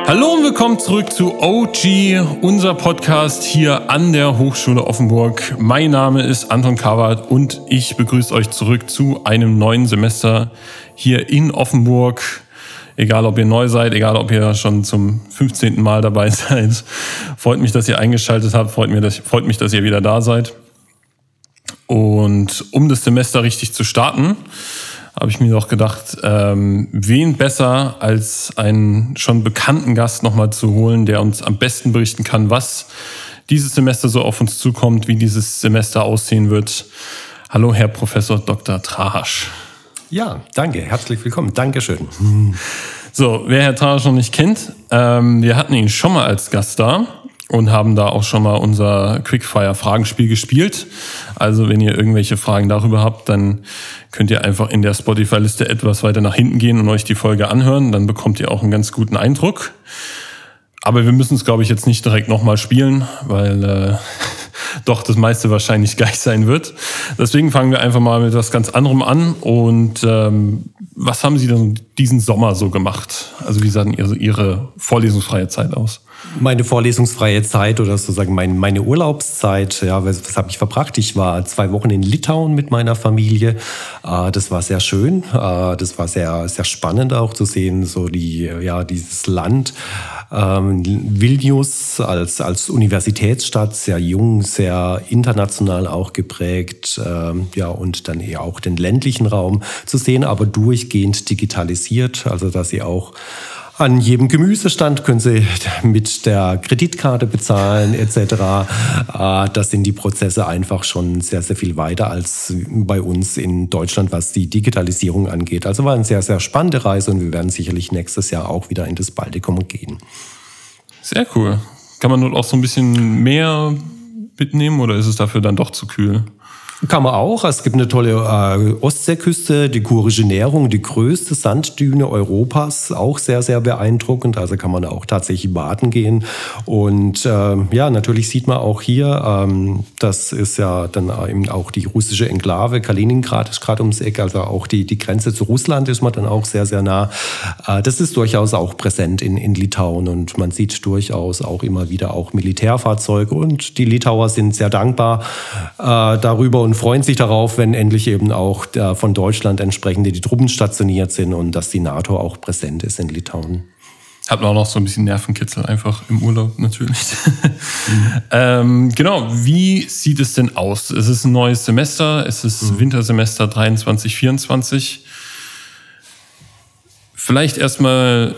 Hallo und willkommen zurück zu OG, unser Podcast hier an der Hochschule Offenburg. Mein Name ist Anton Kawart und ich begrüße euch zurück zu einem neuen Semester hier in Offenburg. Egal, ob ihr neu seid, egal, ob ihr schon zum 15. Mal dabei seid. Freut mich, dass ihr eingeschaltet habt, freut mich, dass ihr wieder da seid. Und um das Semester richtig zu starten, habe ich mir doch gedacht, wen besser als einen schon bekannten Gast nochmal zu holen, der uns am besten berichten kann, was dieses Semester so auf uns zukommt, wie dieses Semester aussehen wird. Hallo, Herr Professor Dr. Trahasch. Ja, danke, herzlich willkommen, Dankeschön. So, wer Herr Trahasch noch nicht kennt, wir hatten ihn schon mal als Gast da und haben da auch schon mal unser Quickfire-Fragenspiel gespielt. Also wenn ihr irgendwelche Fragen darüber habt, dann könnt ihr einfach in der Spotify-Liste etwas weiter nach hinten gehen und euch die Folge anhören. Dann bekommt ihr auch einen ganz guten Eindruck. Aber wir müssen es, glaube ich, jetzt nicht direkt nochmal spielen, weil doch das meiste wahrscheinlich gleich sein wird. Deswegen fangen wir einfach mal mit was ganz anderem an. Und was haben Sie denn diesen Sommer so gemacht? Also wie sah denn Ihre vorlesungsfreie Zeit aus? Meine vorlesungsfreie Zeit oder sozusagen meine Urlaubszeit, ja, was habe ich verbracht? Ich war 2 Wochen in Litauen mit meiner Familie. Das war sehr schön. Das war sehr, sehr spannend auch zu sehen, so dieses Land. Vilnius als Universitätsstadt, sehr jung, sehr international auch geprägt, und dann eher auch den ländlichen Raum zu sehen, aber durchgehend digitalisiert, also dass sie auch an jedem Gemüsestand können Sie mit der Kreditkarte bezahlen etc. Da sind die Prozesse einfach schon sehr, sehr viel weiter als bei uns in Deutschland, was die Digitalisierung angeht. Also war eine sehr, sehr spannende Reise und wir werden sicherlich nächstes Jahr auch wieder in das Baltikum gehen. Sehr cool. Kann man dort auch so ein bisschen mehr mitnehmen oder ist es dafür dann doch zu kühl? Kann man auch. Es gibt eine tolle Ostseeküste, die Kurische Nährung, die größte Sanddüne Europas, auch sehr, sehr beeindruckend. Also kann man auch tatsächlich baden gehen. Und natürlich sieht man auch hier, das ist ja dann eben auch die russische Enklave, Kaliningrad ist gerade ums Eck, also auch die Grenze zu Russland ist man dann auch sehr, sehr nah. Das ist durchaus auch präsent in Litauen und man sieht durchaus auch immer wieder auch Militärfahrzeuge und die Litauer sind sehr dankbar darüber und freuen sich darauf, wenn endlich eben auch von Deutschland entsprechende die Truppen stationiert sind und dass die NATO auch präsent ist in Litauen. Hat man auch noch so ein bisschen Nervenkitzel einfach im Urlaub natürlich. Genau, wie sieht es denn aus? Es ist ein neues Semester, es ist Wintersemester 23, 24. Vielleicht erstmal,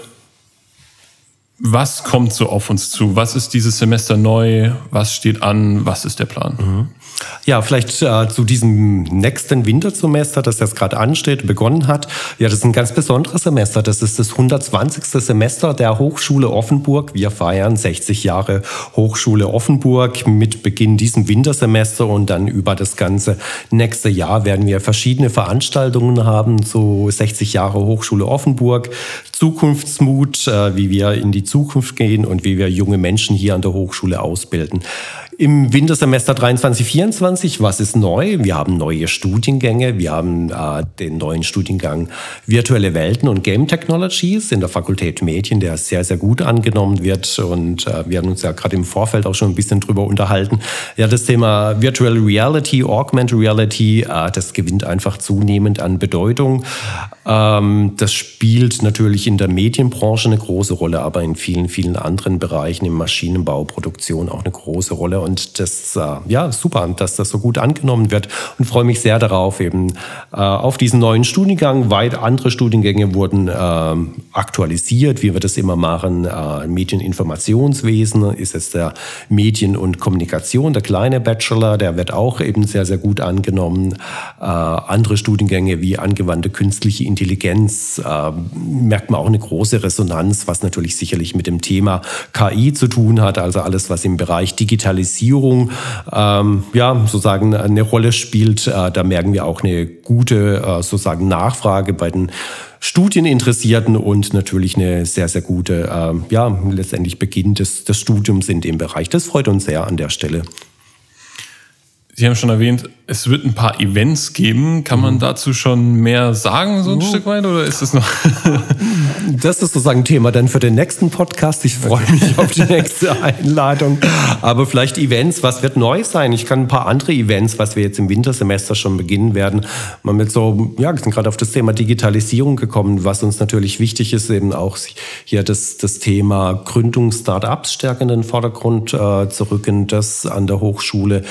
was kommt so auf uns zu? Was ist dieses Semester neu? Was steht an? Was ist der Plan? Ja, vielleicht zu diesem nächsten Wintersemester, das jetzt gerade ansteht, begonnen hat. Ja, das ist ein ganz besonderes Semester. Das ist das 120. Semester der Hochschule Offenburg. Wir feiern 60 Jahre Hochschule Offenburg mit Beginn diesem Wintersemester und dann über das ganze nächste Jahr werden wir verschiedene Veranstaltungen haben, so 60 Jahre Hochschule Offenburg, Zukunftsmut, wie wir in die Zukunft gehen und wie wir junge Menschen hier an der Hochschule ausbilden. Im Wintersemester 23/24, was ist neu? Wir haben neue Studiengänge. Wir haben den neuen Studiengang Virtuelle Welten und Game Technologies in der Fakultät Medien, der sehr, sehr gut angenommen wird. Und wir haben uns ja gerade im Vorfeld auch schon ein bisschen drüber unterhalten. Ja, das Thema Virtual Reality, Augmented Reality, das gewinnt einfach zunehmend an Bedeutung. Das spielt natürlich in der Medienbranche eine große Rolle, aber in vielen, vielen anderen Bereichen, im Maschinenbau, Produktion auch eine große Rolle. Und das, super, dass das so gut angenommen wird und freue mich sehr darauf, eben auf diesen neuen Studiengang. Weit andere Studiengänge wurden aktualisiert, wie wir das immer machen. Medieninformationswesen ist es der Medien- und Kommunikation, der kleine Bachelor, der wird auch eben sehr, sehr gut angenommen. Andere Studiengänge wie angewandte künstliche Intelligenz merkt man auch eine große Resonanz, was natürlich sicherlich mit dem Thema KI zu tun hat, also alles, was im Bereich Digitalisierung sozusagen eine Rolle spielt. Da merken wir auch eine gute sozusagen Nachfrage bei den Studieninteressierten und natürlich eine sehr, sehr gute, letztendlich Beginn des Studiums in dem Bereich. Das freut uns sehr an der Stelle. Sie haben schon erwähnt, es wird ein paar Events geben. Kann man dazu schon mehr sagen, so ein Stück weit, oder ist es noch? Das ist sozusagen ein Thema dann für den nächsten Podcast. Ich freue mich auf die nächste Einladung. Aber vielleicht Events, was wird neu sein? Ich kann ein paar andere Events, was wir jetzt im Wintersemester schon beginnen werden, mal mit so, ja, wir sind gerade auf das Thema Digitalisierung gekommen, was uns natürlich wichtig ist, eben auch hier das Thema Gründung Start-ups stärker in den Vordergrund zu rücken, das an der Hochschule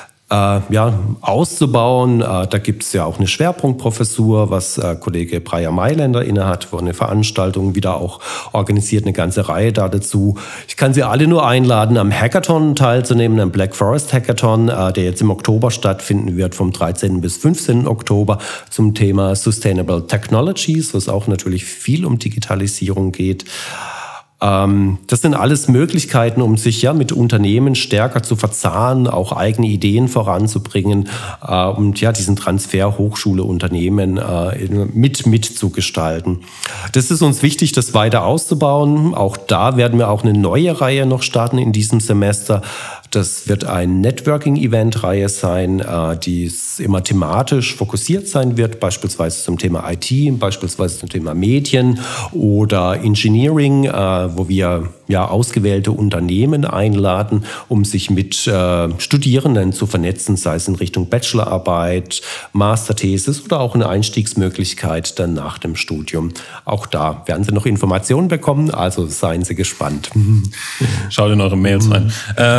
auszubauen. Da gibt es ja auch eine Schwerpunktprofessur, was Kollege Breyer Mailänder innehat, wo eine Veranstaltung wieder auch organisiert, eine ganze Reihe da dazu. Ich kann Sie alle nur einladen, am Hackathon teilzunehmen, am Black Forest Hackathon, der jetzt im Oktober stattfinden wird, vom 13. bis 15. Oktober zum Thema Sustainable Technologies, was auch natürlich viel um Digitalisierung geht. Das sind alles Möglichkeiten, um sich ja mit Unternehmen stärker zu verzahnen, auch eigene Ideen voranzubringen und ja diesen Transfer Hochschule-Unternehmen mitzugestalten. Das ist uns wichtig, das weiter auszubauen. Auch da werden wir auch eine neue Reihe noch starten in diesem Semester. Das wird ein Networking-Event-Reihe sein, die immer thematisch fokussiert sein wird, beispielsweise zum Thema IT, beispielsweise zum Thema Medien oder Engineering, wo wir ja ausgewählte Unternehmen einladen, um sich mit Studierenden zu vernetzen, sei es in Richtung Bachelorarbeit, Masterthesis oder auch eine Einstiegsmöglichkeit dann nach dem Studium. Auch da werden Sie noch Informationen bekommen, also seien Sie gespannt. Schaut in eure Mails rein.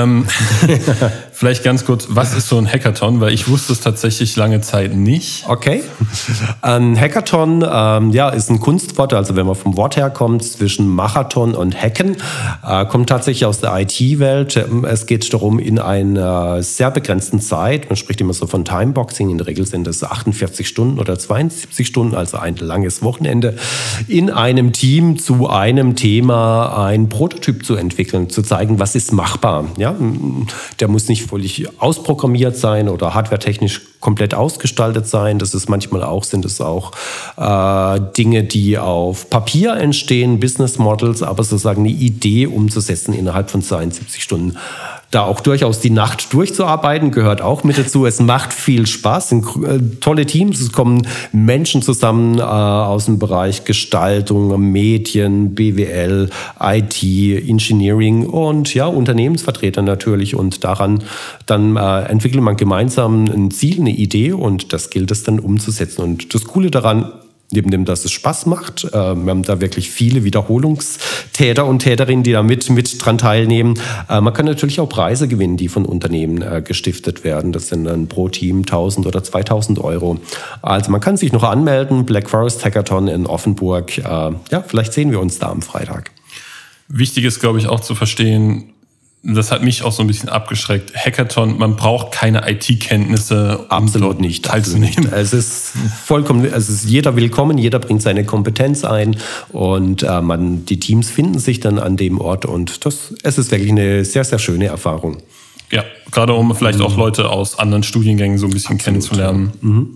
Vielleicht ganz kurz, was ist so ein Hackathon? Weil ich wusste es tatsächlich lange Zeit nicht. Okay. Ein Hackathon ist ein Kunstwort, also wenn man vom Wort her kommt, zwischen Machathon und Hacken, kommt tatsächlich aus der IT-Welt. Es geht darum, in einer sehr begrenzten Zeit, man spricht immer so von Timeboxing, in der Regel sind es 48 Stunden oder 72 Stunden, also ein langes Wochenende, in einem Team zu einem Thema ein Prototyp zu entwickeln, zu zeigen, was ist machbar. Ja? Der muss nicht völlig ausprogrammiert sein oder hardwaretechnisch komplett ausgestaltet sein. Das ist manchmal auch, sind es auch Dinge, die auf Papier entstehen, Business Models, aber sozusagen eine Idee umzusetzen innerhalb von 72 Stunden. Da auch durchaus die Nacht durchzuarbeiten, gehört auch mit dazu. Es macht viel Spaß, es sind tolle Teams, es kommen Menschen zusammen aus dem Bereich Gestaltung, Medien, BWL, IT, Engineering und ja, Unternehmensvertreter natürlich. Und daran dann entwickelt man gemeinsam ein Ziel, eine Idee und das gilt es dann umzusetzen. Und das Coole daran, neben dem, dass es Spaß macht, wir haben da wirklich viele Wiederholungstäter und Täterinnen, die da mit dran teilnehmen. Man kann natürlich auch Preise gewinnen, die von Unternehmen gestiftet werden. Das sind dann pro Team 1.000 oder 2.000 Euro. Also man kann sich noch anmelden, Black Forest Hackathon in Offenburg. Vielleicht sehen wir uns da am Freitag. Wichtig ist, glaube ich, auch zu verstehen, das hat mich auch so ein bisschen abgeschreckt. Hackathon, man braucht keine IT-Kenntnisse. Absolut nicht. Teilzunehmen. Es ist vollkommen, jeder willkommen, jeder bringt seine Kompetenz ein und die Teams finden sich dann an dem Ort und es ist wirklich eine sehr, sehr schöne Erfahrung. Ja, gerade um vielleicht auch Leute aus anderen Studiengängen so ein bisschen kennenzulernen. Mhm.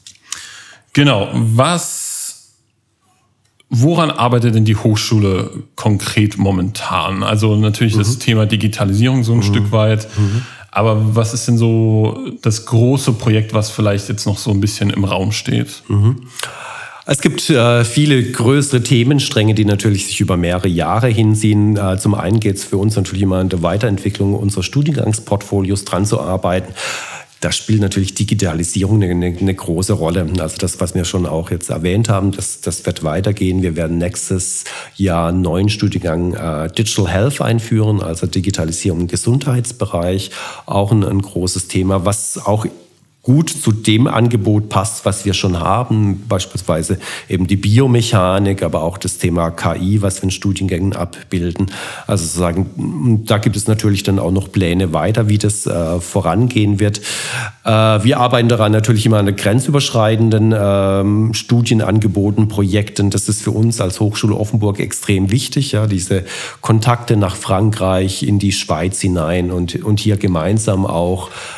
Genau, woran arbeitet denn die Hochschule konkret momentan? Also natürlich das Thema Digitalisierung so ein Stück weit. Aber was ist denn so das große Projekt, was vielleicht jetzt noch so ein bisschen im Raum steht? Es gibt viele größere Themenstränge, die natürlich sich über mehrere Jahre hinziehen. Zum einen geht es für uns natürlich immer an der Weiterentwicklung unserer Studiengangsportfolios dran zu arbeiten. Da spielt natürlich Digitalisierung eine große Rolle. Also das, was wir schon auch jetzt erwähnt haben, das wird weitergehen. Wir werden nächstes Jahr einen neuen Studiengang Digital Health einführen, also Digitalisierung im Gesundheitsbereich. Auch ein großes Thema, was auch gut zu dem Angebot passt, was wir schon haben, beispielsweise eben die Biomechanik, aber auch das Thema KI, was wir in Studiengängen abbilden. Also sozusagen, da gibt es natürlich dann auch noch Pläne weiter, wie das vorangehen wird. Wir arbeiten daran natürlich immer an grenzüberschreitenden Studienangeboten, Projekten. Das ist für uns als Hochschule Offenburg extrem wichtig, ja, diese Kontakte nach Frankreich, in die Schweiz hinein und hier gemeinsam auch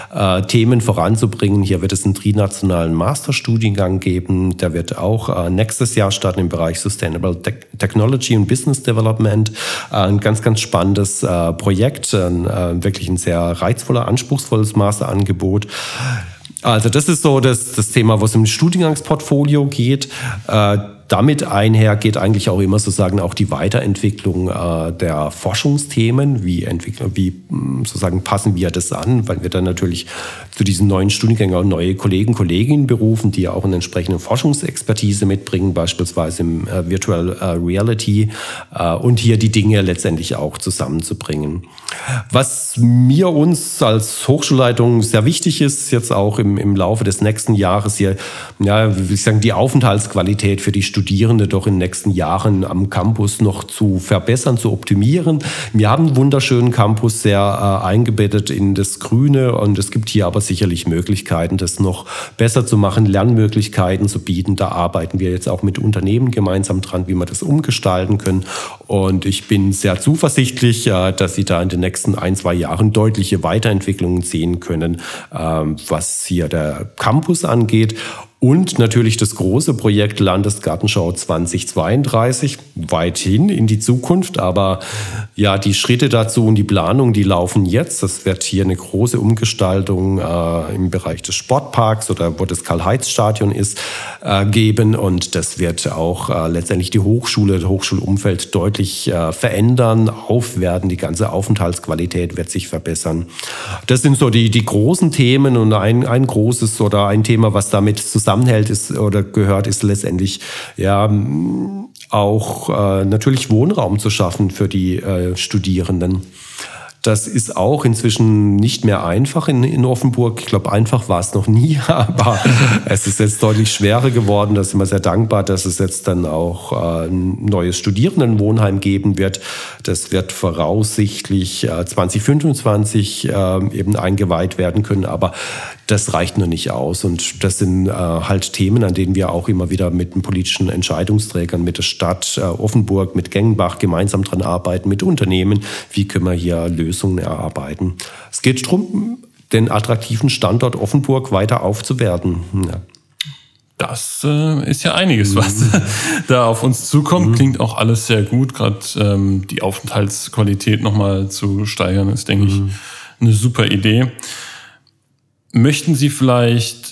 Themen voranzubringen. Hier wird es einen trinationalen Masterstudiengang geben. Der wird auch nächstes Jahr starten im Bereich Sustainable Technology und Business Development. Ein ganz, ganz spannendes Projekt, wirklich ein sehr reizvoller, anspruchsvolles Masterangebot. Also das ist so das Thema, was im Studiengangsportfolio geht. Damit einher geht eigentlich auch immer sozusagen auch die Weiterentwicklung der Forschungsthemen. Wie sozusagen passen wir das an, weil wir dann natürlich zu diesen neuen Studiengängen auch neue Kollegen, Kolleginnen berufen, die auch eine entsprechende Forschungsexpertise mitbringen, beispielsweise im Virtual Reality und hier die Dinge letztendlich auch zusammenzubringen. Was mir uns als Hochschulleitung sehr wichtig ist, jetzt auch im Laufe des nächsten Jahres hier, ja, wie ich sagen, die Aufenthaltsqualität für die Studierende doch in den nächsten Jahren am Campus noch zu verbessern, zu optimieren. Wir haben einen wunderschönen Campus, sehr eingebettet in das Grüne, und es gibt hier aber sicherlich Möglichkeiten, das noch besser zu machen, Lernmöglichkeiten zu bieten. Da arbeiten wir jetzt auch mit Unternehmen gemeinsam dran, wie wir das umgestalten können. Und ich bin sehr zuversichtlich, dass Sie da in den nächsten 1-2 Jahren deutliche Weiterentwicklungen sehen können, was hier der Campus angeht. Und natürlich das große Projekt Landesgartenschau 2032, weithin in die Zukunft. Aber ja, die Schritte dazu und die Planung, die laufen jetzt. Es wird hier eine große Umgestaltung im Bereich des Sportparks oder wo das Karl-Heitz-Stadion ist, geben. Und das wird auch letztendlich die Hochschule, das Hochschulumfeld deutlich verändern, aufwerten. Die ganze Aufenthaltsqualität wird sich verbessern. Das sind so die großen Themen, und ein großes oder ein Thema, was damit zusammenhält ist oder gehört, ist letztendlich ja auch natürlich Wohnraum zu schaffen für die Studierenden. Das ist auch inzwischen nicht mehr einfach in Offenburg. Ich glaube, einfach war es noch nie, aber es ist jetzt deutlich schwerer geworden. Da sind wir sehr dankbar, dass es jetzt dann auch ein neues Studierendenwohnheim geben wird. Das wird voraussichtlich 2025 eben eingeweiht werden können, aber das reicht noch nicht aus. Und das sind halt Themen, an denen wir auch immer wieder mit den politischen Entscheidungsträgern, mit der Stadt Offenburg, mit Gengenbach gemeinsam dran arbeiten, mit Unternehmen. Wie können wir hier Lösungen erarbeiten? Es geht darum, den attraktiven Standort Offenburg weiter aufzuwerten. Ja. Das ist ja einiges, was da auf uns zukommt. Klingt auch alles sehr gut. Gerade die Aufenthaltsqualität nochmal zu steigern, ist, denke ich, eine super Idee. Möchten Sie vielleicht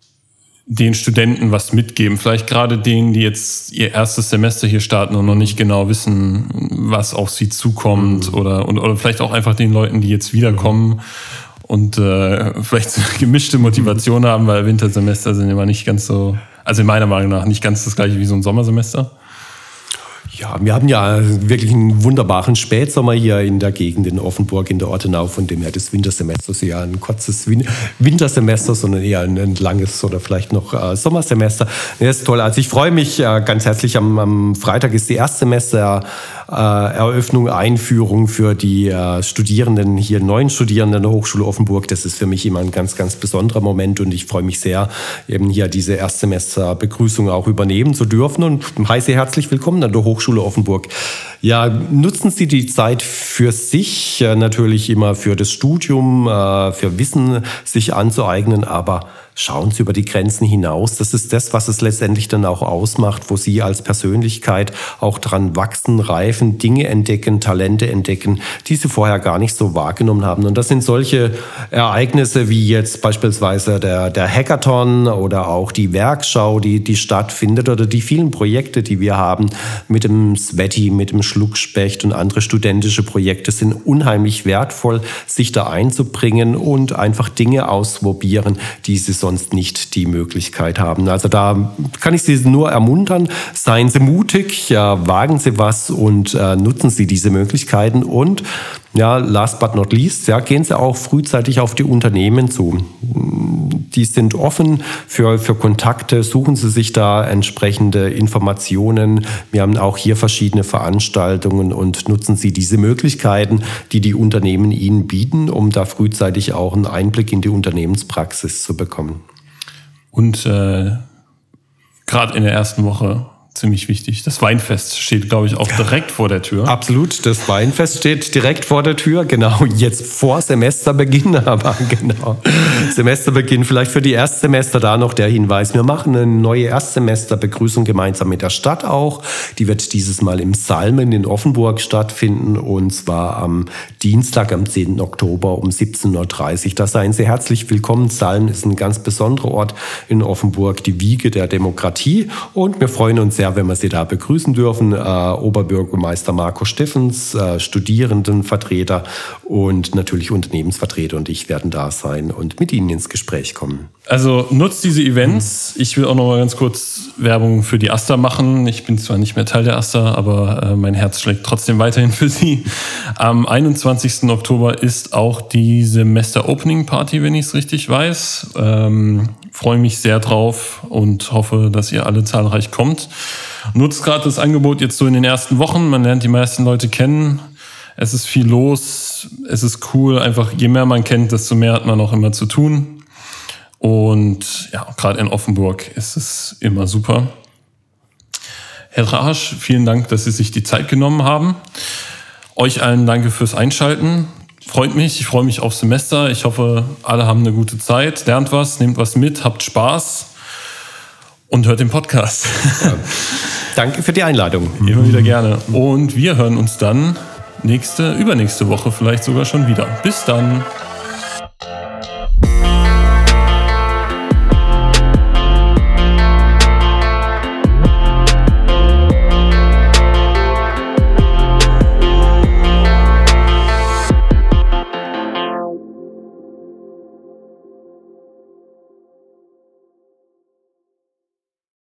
den Studenten was mitgeben? Vielleicht gerade denen, die jetzt ihr erstes Semester hier starten und noch nicht genau wissen, was auf sie zukommt, oder vielleicht auch einfach den Leuten, die jetzt wiederkommen und vielleicht so eine gemischte Motivation haben, weil Wintersemester sind immer nicht ganz so, also in meiner Meinung nach nicht ganz das gleiche wie so ein Sommersemester. Ja, wir haben ja wirklich einen wunderbaren Spätsommer hier in der Gegend in Offenburg, in der Ortenau, von dem her das Wintersemester ist ja ein kurzes Wintersemester, sondern eher ein langes oder vielleicht noch Sommersemester. Das ist toll. Also ich freue mich ganz herzlich. Am Freitag ist die Erstsemester-Eröffnung, Einführung für die Studierenden hier, neuen Studierenden der Hochschule Offenburg. Das ist für mich immer ein ganz, ganz besonderer Moment, und ich freue mich sehr, eben hier diese Erstsemester-Begrüßung auch übernehmen zu dürfen, und heiße herzlich willkommen an der Hochschule Offenburg. Ja, nutzen Sie die Zeit für sich, natürlich immer für das Studium, für Wissen sich anzueignen, aber schauen Sie über die Grenzen hinaus. Das ist das, was es letztendlich dann auch ausmacht, wo Sie als Persönlichkeit auch dran wachsen, reifen, Dinge entdecken, Talente entdecken, die Sie vorher gar nicht so wahrgenommen haben. Und das sind solche Ereignisse wie jetzt beispielsweise der Hackathon oder auch die Werkschau, die stattfindet, oder die vielen Projekte, die wir haben mit dem Sveti, mit dem Schluckspecht und andere studentische Projekte, sind unheimlich wertvoll, sich da einzubringen und einfach Dinge ausprobieren, die Sie sonst nicht die Möglichkeit haben. Also da kann ich Sie nur ermuntern, seien Sie mutig, ja, wagen Sie was und nutzen Sie diese Möglichkeiten, und ja, last but not least, ja, gehen Sie auch frühzeitig auf die Unternehmen zu. Die sind offen für Kontakte, suchen Sie sich da entsprechende Informationen. Wir haben auch hier verschiedene Veranstaltungen, und nutzen Sie diese Möglichkeiten, die die Unternehmen Ihnen bieten, um da frühzeitig auch einen Einblick in die Unternehmenspraxis zu bekommen. Und gerade in der ersten Woche ziemlich wichtig. Das Weinfest steht, glaube ich, auch direkt vor der Tür. Absolut, das Weinfest steht direkt vor der Tür, genau, jetzt vor Semesterbeginn, aber genau, Semesterbeginn, vielleicht für die Erstsemester da noch der Hinweis, wir machen eine neue Erstsemesterbegrüßung gemeinsam mit der Stadt auch, die wird dieses Mal im Salmen in Offenburg stattfinden und zwar am Dienstag, am 10. Oktober um 17.30 Uhr. Da seien Sie herzlich willkommen. Salmen ist ein ganz besonderer Ort in Offenburg, die Wiege der Demokratie und wir freuen uns sehr, wenn wir Sie da begrüßen dürfen. Oberbürgermeister Marco Steffens, Studierendenvertreter und natürlich Unternehmensvertreter und ich werden da sein und mit Ihnen ins Gespräch kommen. Also nutzt diese Events. Ich will auch noch mal ganz kurz Werbung für die AStA machen. Ich bin zwar nicht mehr Teil der AStA, aber mein Herz schlägt trotzdem weiterhin für sie. Am 21. Oktober ist auch die Semester-Opening-Party, wenn ich es richtig weiß. Freue mich sehr drauf und hoffe, dass ihr alle zahlreich kommt. Nutzt gerade das Angebot jetzt so in den ersten Wochen. Man lernt die meisten Leute kennen. Es ist viel los. Es ist cool. Einfach je mehr man kennt, desto mehr hat man auch immer zu tun. Und ja, gerade in Offenburg ist es immer super. Herr Drasch, vielen Dank, dass Sie sich die Zeit genommen haben. Euch allen danke fürs Einschalten. Freut mich, ich freue mich aufs Semester. Ich hoffe, alle haben eine gute Zeit, lernt was, nehmt was mit, habt Spaß und hört den Podcast. Ja. Danke für die Einladung. Immer wieder gerne. Und wir hören uns dann übernächste Woche vielleicht sogar schon wieder. Bis dann.